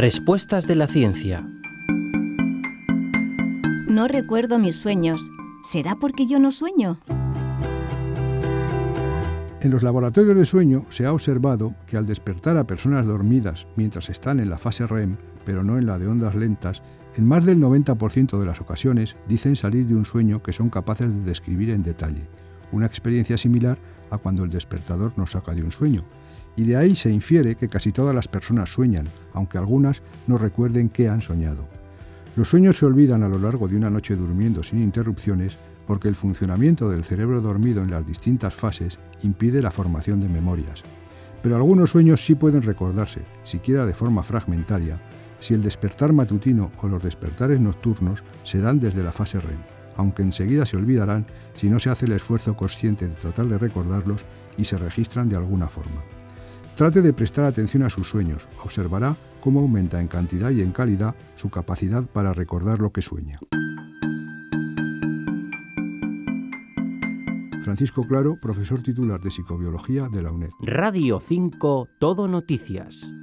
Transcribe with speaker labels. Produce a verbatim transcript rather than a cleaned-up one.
Speaker 1: Respuestas de la ciencia.
Speaker 2: No recuerdo mis sueños. ¿Será porque yo no sueño?
Speaker 3: En los laboratorios de sueño se ha observado que al despertar a personas dormidas mientras están en la fase R E M, pero no en la de ondas lentas, en más del noventa por ciento de las ocasiones dicen salir de un sueño que son capaces de describir en detalle, una experiencia similar a cuando el despertador nos saca de un sueño. Y de ahí se infiere que casi todas las personas sueñan, aunque algunas no recuerden qué han soñado. Los sueños se olvidan a lo largo de una noche durmiendo sin interrupciones porque el funcionamiento del cerebro dormido en las distintas fases impide la formación de memorias. Pero algunos sueños sí pueden recordarse, siquiera de forma fragmentaria, si el despertar matutino o los despertares nocturnos se dan desde la fase R E M, aunque enseguida se olvidarán si no se hace el esfuerzo consciente de tratar de recordarlos y se registran de alguna forma. Trate de prestar atención a sus sueños, observará cómo aumenta en cantidad y en calidad su capacidad para recordar lo que sueña. Francisco Claro, profesor titular de Psicobiología de la UNED.
Speaker 1: Radio cinco, Todo Noticias.